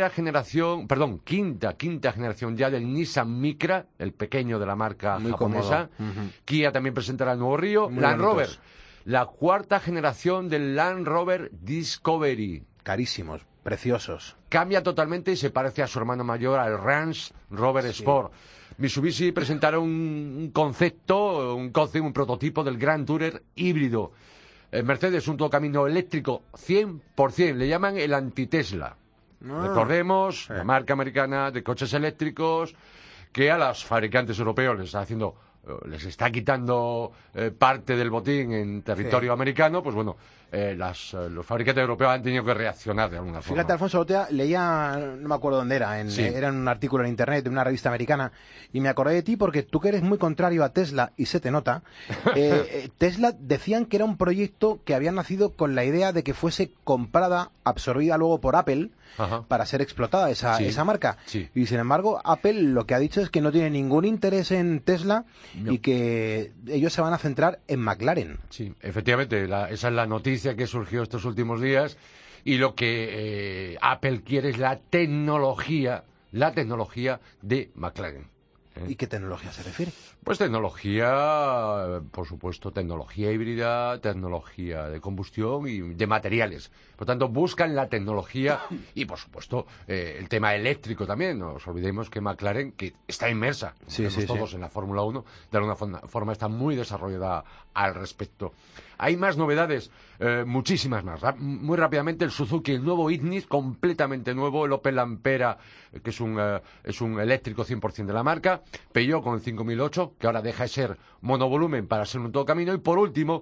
quinta generación ya del Nissan Micra, el pequeño de la marca muy japonesa. Kia también presentará el nuevo Río. Muy Land bonitos. Rover, la cuarta generación del Land Rover Discovery. Carísimos, preciosos. Cambia totalmente y se parece a su hermano mayor, al Range Rover Sport. Mitsubishi presentará un prototipo del Grand Tourer híbrido. Mercedes, un todocamino eléctrico 100%, le llaman el anti-Tesla. Recordemos, la marca americana de coches eléctricos que a los fabricantes europeos les está quitando parte del botín en territorio americano, pues bueno, los fabricantes europeos han tenido que reaccionar de alguna forma. Fíjate, Alfonso, leía, no me acuerdo dónde era, era en un artículo en internet de una revista americana, y me acordé de ti porque tú que eres muy contrario a Tesla, y se te nota. Tesla decían que era un proyecto que había nacido con la idea de que fuese comprada, absorbida luego por Apple, para ser explotada esa marca. Sí. Y sin embargo, Apple lo que ha dicho es que no tiene ningún interés en Tesla y que ellos se van a centrar en McLaren. Sí, efectivamente, esa es la noticia que surgió estos últimos días, y lo que Apple quiere es la tecnología de McLaren. ¿Y qué tecnología se refiere? Pues tecnología, por supuesto, tecnología híbrida, tecnología de combustión y de materiales. Por tanto, buscan la tecnología y, por supuesto, el tema eléctrico también. No nos olvidemos que McLaren, que está inmersa, todos en la Fórmula 1, de alguna forma está muy desarrollada al respecto. Hay más novedades, muchísimas más. Muy rápidamente, el Suzuki, el nuevo Ignis, completamente nuevo, el Opel Ampera, que es un eléctrico 100% de la marca, Peugeot con el 5008, que ahora deja de ser monovolumen para ser un todocamino, y por último,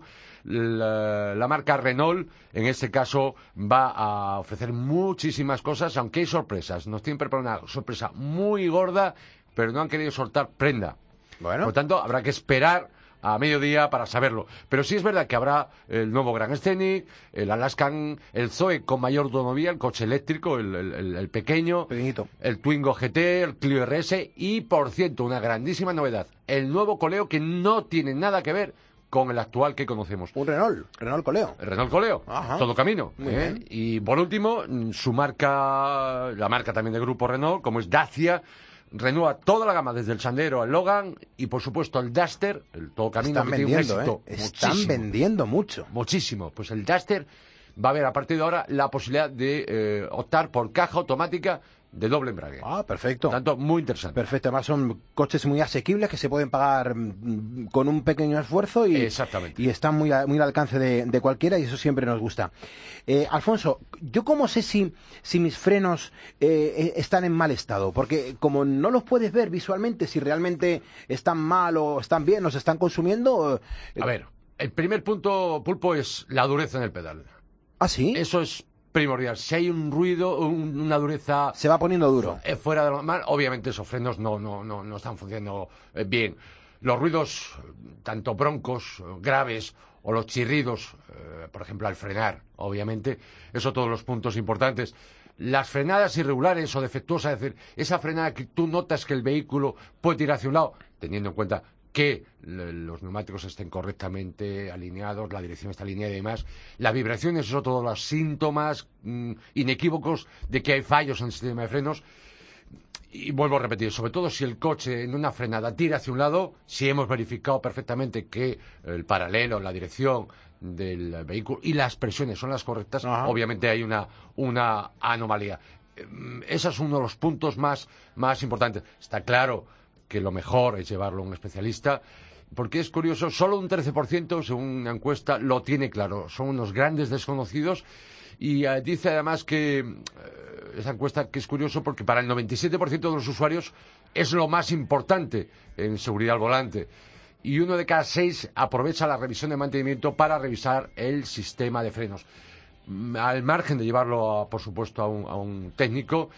la marca Renault, en este caso, va a ofrecer muchísimas cosas, aunque hay sorpresas. Nos tienen preparada una sorpresa muy gorda, pero no han querido soltar prenda. Por lo tanto, habrá que esperar a mediodía para saberlo. Pero sí es verdad que habrá el nuevo Grand Scenic, el Alaskan, el Zoe con mayor autonomía, el coche eléctrico, el pequeño, el Twingo GT, el Clio RS y, por cierto, una grandísima novedad, el nuevo Coleo, que no tiene nada que ver con el actual que conocemos. Un Renault Coleo. El Renault Coleo, todo camino. Y por último, su marca, la marca también del grupo Renault, como es Dacia, renueva toda la gama, desde el Sandero al Logan y, por supuesto, el Duster, el todocamino que tiene un éxito. Están vendiendo mucho. Muchísimo. Pues el Duster va a haber a partir de ahora la posibilidad de optar por caja automática de doble embrague. Perfecto. Por tanto, muy interesante. Perfecto. Además, son coches muy asequibles que se pueden pagar con un pequeño esfuerzo y están muy al alcance de cualquiera, y eso siempre nos gusta. Alfonso, ¿yo cómo sé si mis frenos están en mal estado? Porque como no los puedes ver visualmente si realmente están mal o están bien o se están consumiendo... A ver, el primer punto, Pulpo, es la dureza en el pedal. ¿Ah, sí? Eso es primordial. Si hay un ruido, una dureza... Se va poniendo duro. Fuera de lo normal, obviamente esos frenos no están funcionando bien. Los ruidos, tanto broncos, graves, o los chirridos, por ejemplo, al frenar, obviamente, eso todos los puntos importantes. Las frenadas irregulares o defectuosas, es decir, esa frenada que tú notas que el vehículo puede tirar hacia un lado, teniendo en cuenta que los neumáticos estén correctamente alineados, la dirección está alineada y demás. Las vibraciones son todos los síntomas inequívocos de que hay fallos en el sistema de frenos. Y vuelvo a repetir, sobre todo si el coche en una frenada tira hacia un lado, si hemos verificado perfectamente que el paralelo, la dirección del vehículo y las presiones son las correctas, obviamente hay una anomalía. Ese es uno de los puntos más importantes. Está claro que lo mejor es llevarlo a un especialista, porque es curioso, solo un 13%, según una encuesta, lo tiene claro. Son unos grandes desconocidos, y dice además que esa encuesta, que es curioso porque para el 97% de los usuarios es lo más importante en seguridad al volante. Y 1 de cada 6 aprovecha la revisión de mantenimiento para revisar el sistema de frenos. Al margen de llevarlo, por supuesto, a un técnico,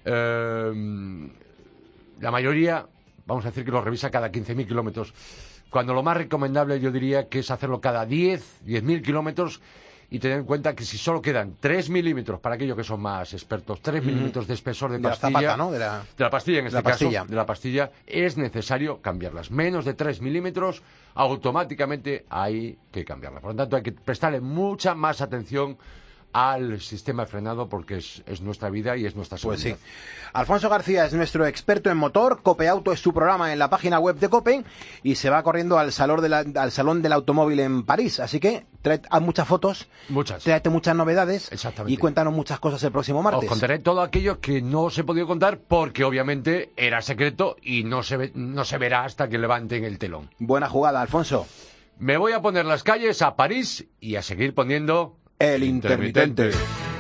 la mayoría, vamos a decir que lo revisa cada 15.000 kilómetros, cuando lo más recomendable yo diría que es hacerlo cada 10.000 kilómetros, y tener en cuenta que si solo quedan 3 milímetros, para aquellos que son más expertos, 3 milímetros de espesor de pastilla, la zapata, ¿no? De la pastilla, en este caso, de la pastilla, es necesario cambiarlas. Menos de 3 milímetros, automáticamente hay que cambiarlas. Por lo tanto, hay que prestarle mucha más atención al sistema de frenado porque es nuestra vida y es nuestra seguridad. Pues sí. Alfonso García es nuestro experto en motor. Cope Auto es su programa en la página web de Cope y se va corriendo al salón del automóvil en París. Así que trae muchas fotos, tráete muchas novedades y cuéntanos muchas cosas el próximo martes. Os contaré todo aquello que no os he podido contar porque obviamente era secreto y no se verá hasta que levanten el telón. Buena jugada, Alfonso. Me voy a poner las calles a París y a seguir poniendo el intermitente.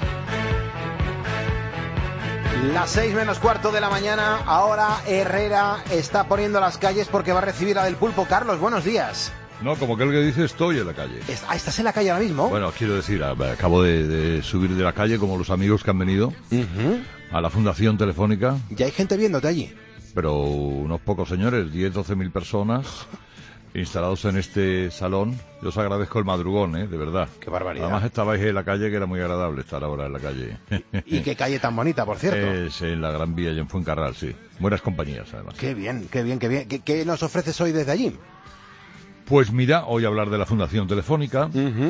Las 6 menos cuarto de la mañana, ahora Herrera está poniendo las calles porque va a recibir a Del Pulpo. Carlos, buenos días. No, como que el que dice estoy en la calle. ¿Estás en la calle ahora mismo? Bueno, quiero decir, acabo de subir de la calle como los amigos que han venido a la Fundación Telefónica. ¿Ya hay gente viéndote allí? Pero unos pocos señores, 10-12 mil personas instalados en este salón. Yo os agradezco el madrugón, de verdad. Qué barbaridad. Además estabais en la calle, que era muy agradable estar ahora en la calle. ¿Y qué calle tan bonita, por cierto? Es en la Gran Vía y en Fuencarral, sí. Buenas compañías, además. Qué bien, qué bien, qué bien. ¿Qué nos ofreces hoy desde allí? Pues mira, hoy hablar de la Fundación Telefónica.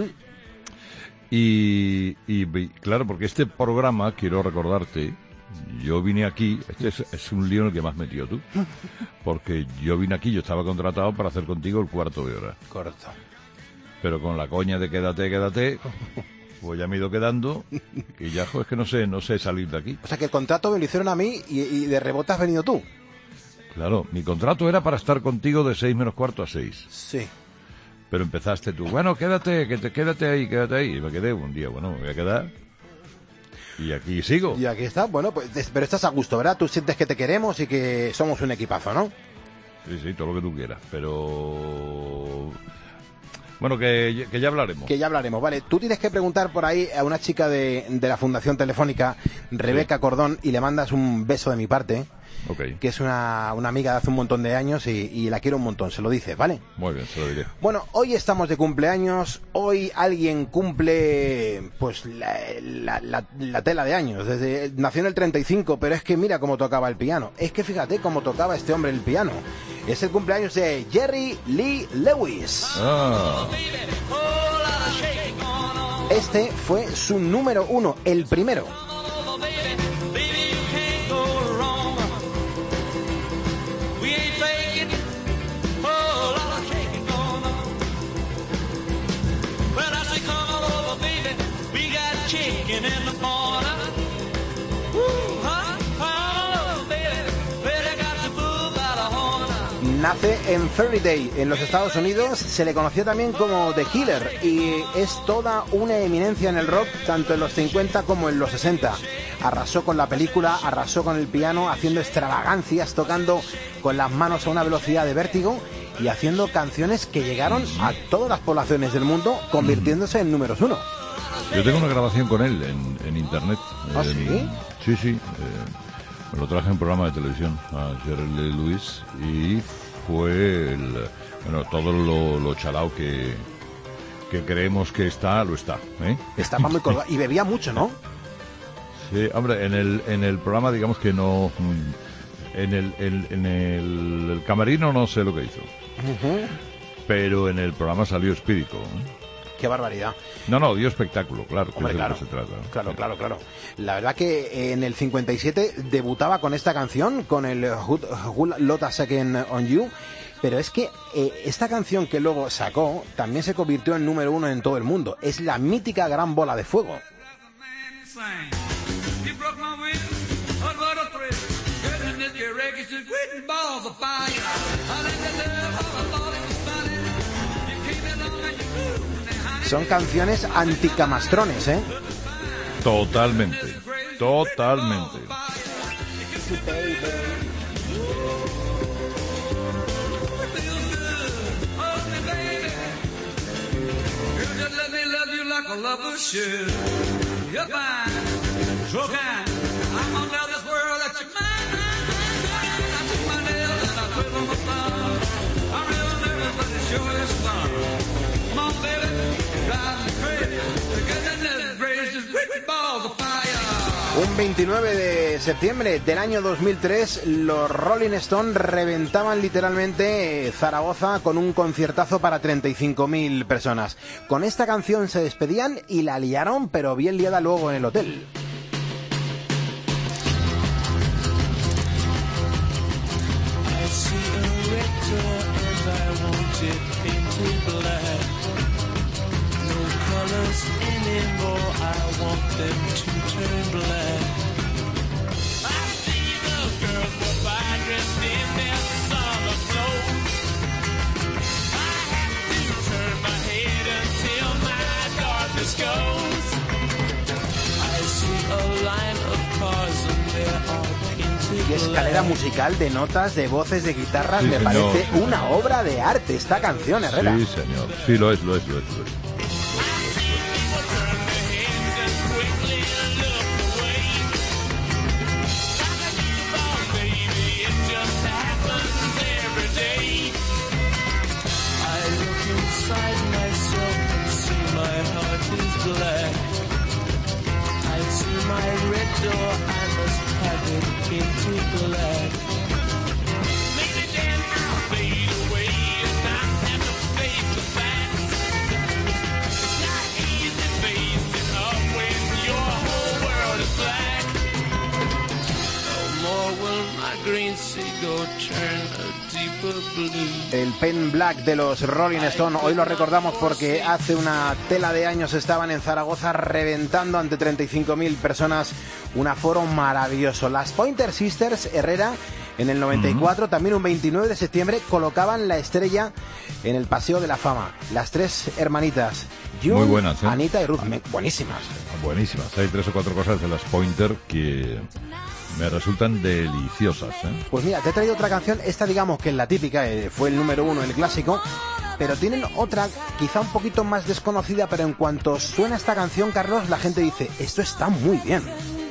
Y claro, porque este programa, quiero recordarte, yo vine aquí, es un lío en el que me has metido tú, porque yo vine aquí, yo estaba contratado para hacer contigo el cuarto de hora. Correcto. Pero con la coña de quédate, pues ya me he ido quedando y ya, es que no sé salir de aquí. O sea, que el contrato me lo hicieron a mí y de rebote has venido tú. Claro, mi contrato era para estar contigo de 6 menos cuarto a 6. Sí. Pero empezaste tú, bueno, quédate ahí. Y me quedé un día, bueno, me voy a quedar. Y aquí sigo. Y aquí está, bueno, pues, pero estás a gusto, ¿verdad? Tú sientes que te queremos y que somos un equipazo, ¿no? Sí, todo lo que tú quieras, pero... Bueno, que ya hablaremos. Que ya hablaremos, vale. Tú tienes que preguntar por ahí a una chica de la Fundación Telefónica, Rebeca Cordón, y le mandas un beso de mi parte. Okay. Que es una amiga de hace un montón de años y la quiero un montón, se lo dices, ¿vale? Muy bien, se lo diré. Bueno, hoy estamos de cumpleaños, hoy alguien cumple pues la tela de años, nació en el 35, pero es que mira cómo tocaba el piano, es que fíjate cómo tocaba este hombre el piano, es el cumpleaños de Jerry Lee Lewis. Este fue su número 1, el primero. Nace en Fairy Day, en los Estados Unidos, se le conoció también como The Killer y es toda una eminencia en el rock, tanto en los 50 como en los 60. Arrasó con la película, arrasó con el piano, haciendo extravagancias, tocando con las manos a una velocidad de vértigo y haciendo canciones que llegaron a todas las poblaciones del mundo, convirtiéndose en números 1. Yo tengo una grabación con él en internet. ¿Ah, sí? Sí. Me lo traje en un programa de televisión a Jerry Lee Lewis y fue todo lo chalao que creemos que lo está. Estaba muy colgado y bebía mucho, ¿no? Sí, hombre, en el programa digamos que no, en el camerino no sé lo que hizo, pero en el programa salió espíritu. Qué barbaridad. No, dio espectáculo, claro. Hombre, claro, que se trata, ¿no? Claro. La verdad que en el 57 debutaba con esta canción, con el Whole Lotta Second on You, pero es que esta canción que luego sacó también se convirtió en número 1 en todo el mundo. Es la mítica Gran Bola de Fuego. Son canciones anticamastrones, ¿eh? Totalmente. Un 29 de septiembre del año 2003, los Rolling Stones reventaban literalmente Zaragoza con un conciertazo para 35.000 personas. Con esta canción se despedían y la liaron, pero bien liada luego en el hotel. Qué escalera musical de notas, de voces, de guitarras, sí, me parece una obra de arte esta canción, Herrera. Sí, señor. Sí, lo es. El Pen Black de los Rolling Stones, hoy lo recordamos porque hace una tela de años estaban en Zaragoza reventando ante 35.000 personas, un aforo maravilloso. Las Pointer Sisters, Herrera, en el 94, también un 29 de septiembre, colocaban la estrella en el Paseo de la Fama. Las tres hermanitas, June, muy buenas, Anita y Ruth, buenísimas. Buenísimas, hay 3 o 4 cosas de las Pointer que me resultan deliciosas, ¿eh? Pues mira, te he traído otra canción, esta digamos que es la típica, fue el número 1, el clásico, pero tienen otra quizá un poquito más desconocida, pero en cuanto suena esta canción, Carlos, la gente dice, esto está muy bien.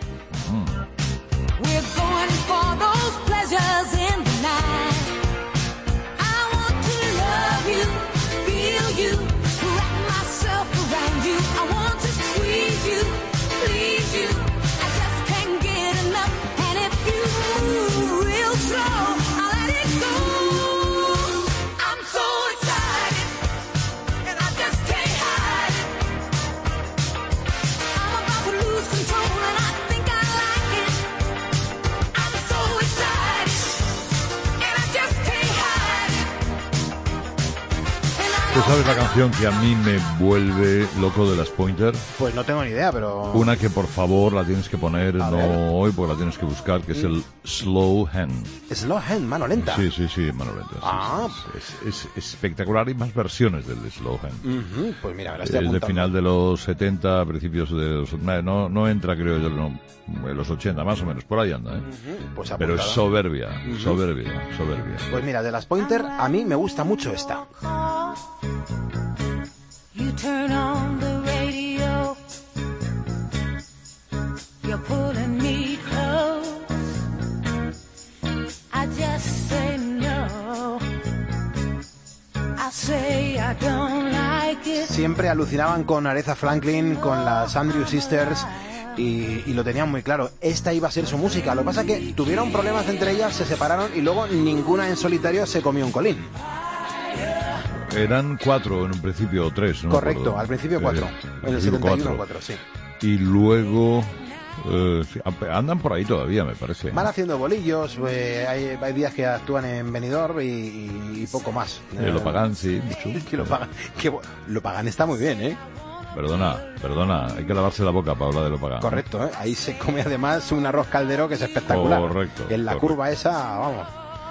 ¿Tú sabes la canción que a mí me vuelve loco de las Pointer? Pues no tengo ni idea, pero... Una que por favor la tienes que poner, no hoy, porque la tienes que buscar, que es el Slow Hand. Slow Hand, mano lenta. Sí, mano lenta. Es espectacular, hay más versiones del Slow Hand. Pues mira, ahora estoy apuntando. Es de final de los 70, principios de los... No entra, creo yo, en los 80, más o menos, por ahí anda, ¿eh? Pues pero es soberbia. Pues mira, de las Pointer, a mí me gusta mucho esta. You turn on the radio, you're pulling me close, I just say no, I say I don't like it. Siempre alucinaban con Aretha Franklin, con las Andrew Sisters, y lo tenían muy claro, esta iba a ser su música. Lo que pasa es que tuvieron problemas entre ellas, se separaron y luego ninguna en solitario se comió un colín. Eran 4 en un principio, o 3, ¿no? Correcto, al principio 4. En el 71 4, sí. Y luego andan por ahí todavía, me parece. Van haciendo bolillos, hay días que actúan en Benidorm y poco más. Lo pagan, sí, mucho. Lo pagan está muy bien, ¿eh? Perdona, hay que lavarse la boca para hablar de lo pagan. Correcto, ¿eh? Ahí se come además un arroz caldero que es espectacular. Correcto. En la curva esa, vamos.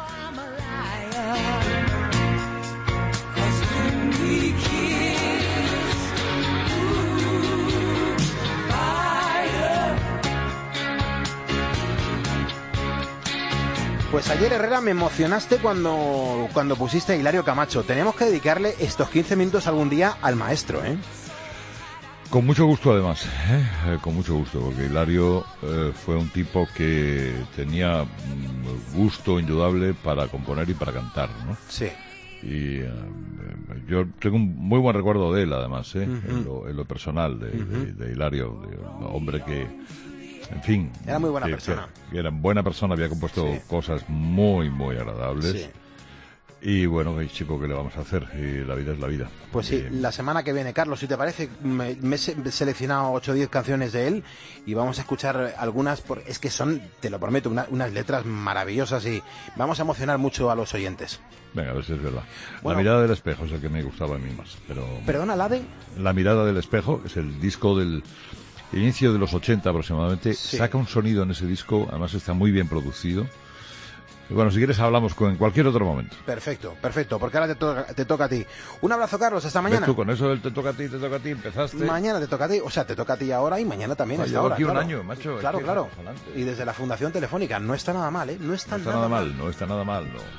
Pues ayer, Herrera, me emocionaste cuando pusiste a Hilario Camacho. Tenemos que dedicarle estos 15 minutos algún día al maestro, ¿eh? Con mucho gusto, además, con mucho gusto, porque Hilario fue un tipo que tenía gusto indudable para componer y para cantar, ¿no? Sí. Y yo tengo un muy buen recuerdo de él, además, en lo personal, de Hilario, de un hombre que En fin. Era muy buena persona. Que era buena persona, había compuesto cosas muy, muy agradables. Sí. Y bueno, chico, ¿qué le vamos a hacer? Y la vida es la vida. Pues sí, la semana que viene, Carlos, si te parece, me he seleccionado 8 o 10 canciones de él y vamos a escuchar algunas, es que son, te lo prometo, unas letras maravillosas y vamos a emocionar mucho a los oyentes. Venga, a ver si es verdad. Bueno, La mirada del espejo es el que me gustaba a mí más. ¿Perdona, la de? La mirada del espejo es el disco del inicio de los 80 aproximadamente. Sí. Saca un sonido en ese disco, además está muy bien producido. Y bueno, si quieres hablamos en cualquier otro momento. Perfecto, porque ahora te toca a ti. Un abrazo, Carlos, hasta mañana. ¿Ves tú, con eso del te toca a ti, empezaste? Mañana te toca a ti, o sea, te toca a ti ahora y mañana también. Llevo aquí un año, macho. Claro. Y desde la Fundación Telefónica, no está nada mal, ¿eh? No está nada mal. No está nada mal, no.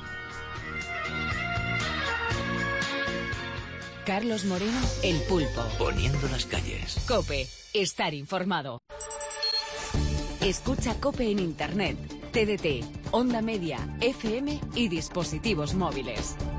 Carlos Moreno, El Pulpo. Poniendo las calles. COPE, estar informado. Escucha COPE en Internet, TDT, Onda Media, FM y dispositivos móviles.